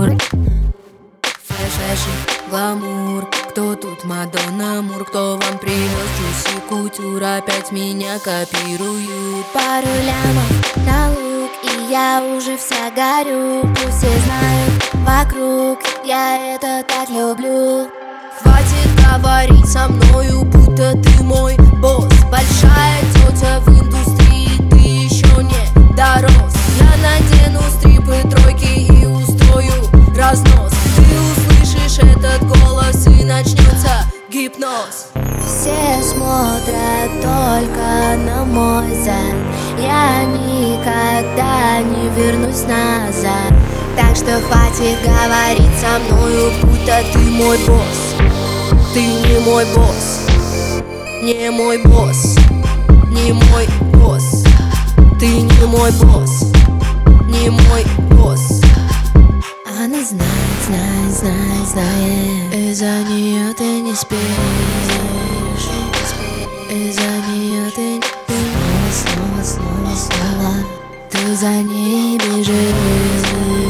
Фэшн, гламур. Кто тут Мадонна Мур? Кто вам привез Джуси Кутюр? Опять меня копируют. Пару лямов на лук, и я уже вся горю. Пусть все знают вокруг, я это так люблю. Хватит говорить со мною, будто ты мой босс. Большая тетя в индустрии, ты еще не дорос. Я надену стрипы, тройки и устрою разнос. Ты услышишь этот голос и начнется гипноз. Все смотрят только на мой зад. Я никогда не вернусь назад. Так что хватит говорить со мною, будто ты мой босс. Ты не мой босс, не мой босс, не мой босс. Ты не мой босс, не мой босс. Она знает, знает, знает, знает. Из-за нее ты не спишь. Из-за нее ты снова, снова, снова. Ты за ней бежишь.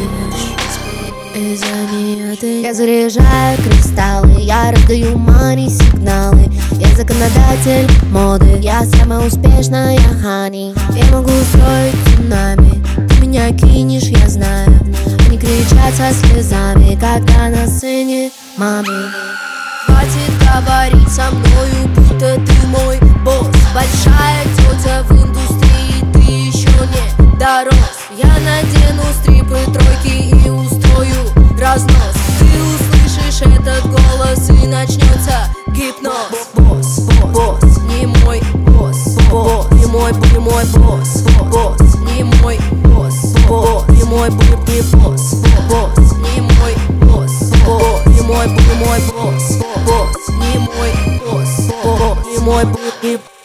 Из-за нее ты. Я заряжаю кристаллы, я раздаю мани-сигналы. Я законодатель моды, я самая успешная хани. Я могу устроить цунами, ты меня кинешь, я знаю. Они кричат со слезами, когда на сцене маме. Хватит говорить со мною, будто ты мой босс. Большая тетя в индустрии, ты еще не дорос. Я надену стрипы, тройки и устрою разнос. Ты услышишь этот голос и начнется гипноз. Босс, босс, не мой босс, босс, не мой босс, босс, не мой босс, босс, не мой босс, босс, не мой босс, босс, не мой босс, босс, не мой босс, босс, не мой